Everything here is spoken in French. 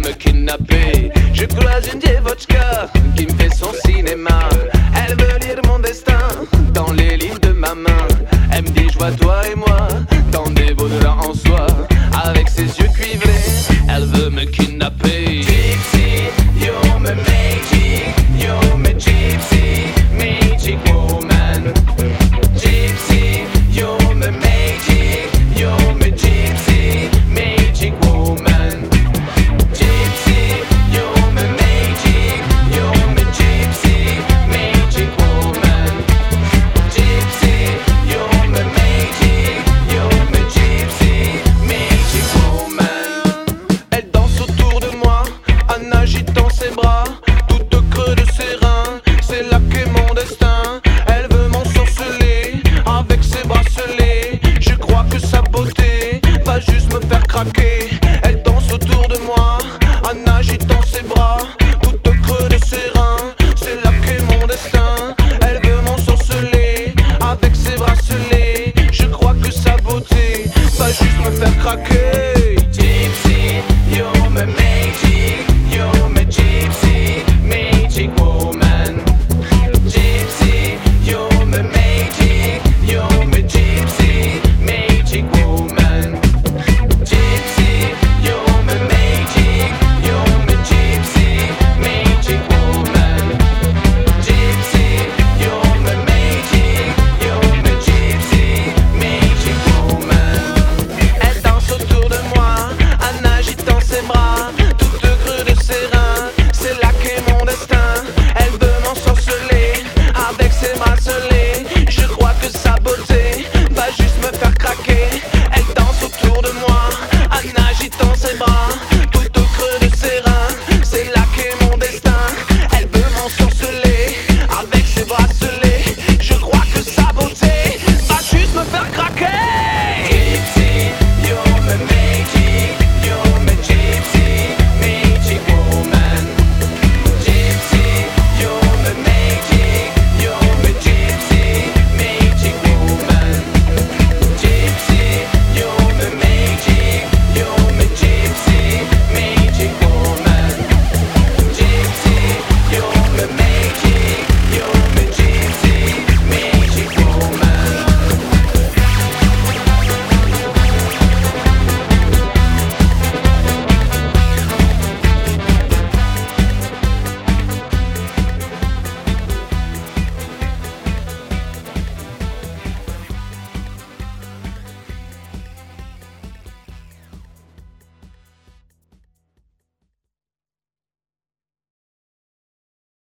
me kidnapper. Je croise une dievotchka qui me fait son cinéma. Elle veut lire mon destin dans les lignes de ma main. Elle me dit je vois toi et moi dans des beaux draps en soie. Avec ses yeux cuivrés, elle veut me kidnapper.